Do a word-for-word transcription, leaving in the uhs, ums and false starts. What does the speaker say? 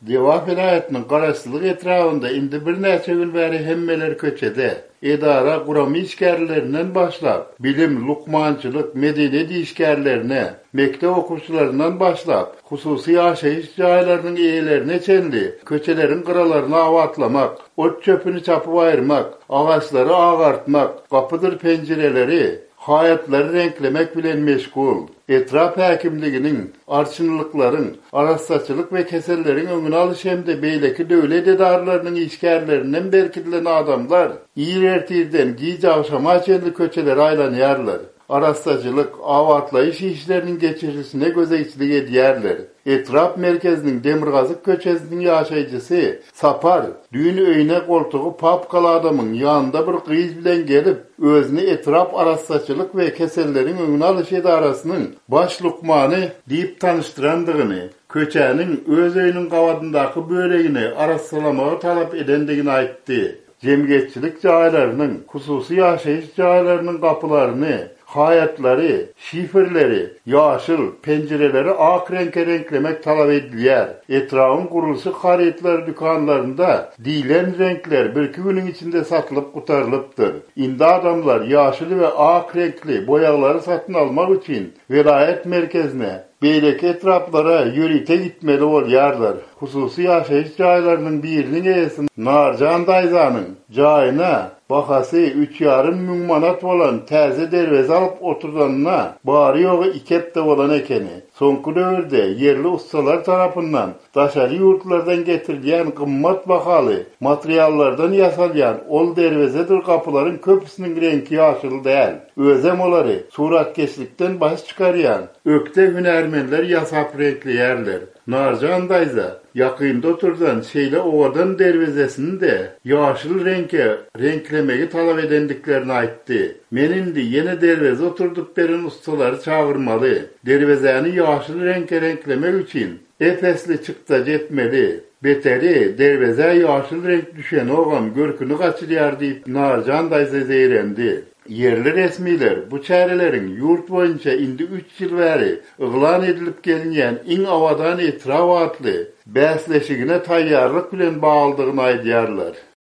Deva vilayetinin garaşsylyk etrafında indi bir näçe gün bäri hemmeler köçede. Edara guramy işgärlerinden başlap, bilim, lukmançylyk, medeniyet işgärlerine, mektep okuwçylaryndan başlap, hususy ýaşaýyş jaýlarynyň eýelerine çenli, köçelerin gyralaryny awatlamak, ot çöpünü çapyp aýyrmak, agaçlary agartmak, kapıdır pencereleri, hayatlary renklemek bilen meşgul. Etraf häkimliginiň, arçynlyklaryň, arassaçylyk we keselleriň öňüne alyş hemde beýleki döwlet edarlarynyň işgärlerinden berkidilen adamlar ýertirden giýjawşama çenli köçeleri aýlanýarlar. Arassaçylyk, awatlaýyş işleriniň geçirisine gözeýçilik edýärler. Etraf merkeziniň Demirgazyk köçesiniň ýaşaýjysy Sapar, düýün öýüne goltugy papkaly adamyň ýanynda bir gyýyz bilen gelip, özüni etraf arassaçylyk we keselleriň öňüne alyş edarasynyň baş lukmany diýip tanıştyrandygyny, köçäniň öz öýüniň gawatyndaky böregini arassylamagy talap edendigini aýtdy. Jemgyýetçilik jaýlarynyň, hususy ýaşaýyş jaýlarynyň gapylaryny, hayatlary, şifrleri, ýaşyl pencereleri ak renkle renklemek talap edilýär. Etrafyň gurulşy haritlar dükanlarında diýilen renkler bir günüň içinde satylyp gutarylypdyr. Indi adamlar ýaşyl we ak renkli boyaglary satyn almak üçin vilayet merkezine, beýleki etraplara ýörite gitmeli bolýarlar. Hususy ýaşaýyş jaýlarynyň biriniň eýesi Narjan Dayzanyň jaýyna bahasy üç ýarym müň manat bolan täze derweze alyp oturdanna bary ýogy iki hepde bolan ekeni. Soňky döwürde yerli ustalar tarapyndan daşary ýurtlardan getirilýän gymmat bahaly materiallardan ýasalýan ol derwezedir kapylaryň köpüsiniň rengi ýaşyl däl. Özem olary suratkeşlikden baş çykarýan ökde hünärmenler ýasap renkleýärler. Narjan Dayza yakında oturdan şeyle ovadan dervezesini de ýaşyl renkle renklemegi talap edendiklerini aýtdy. Men indi yine derveze oturdup beren ustalary çağırmaly. Dervezeni ýaşyl renkle renklemek üçin efesli çykda jetmeli. Beteri derveze ýaşyl renk düşen ogam görkünü gaçyrýar diýip Narjan Dayza zeýrendi. Yerli resmiler bu çäreleriň ýurt boýunça indi üç ýyl bäri yglan edilip gelinýän iň awadan etraf atly bäsleşigine taýýarlyk bilen baglydygyny aýdýarlar.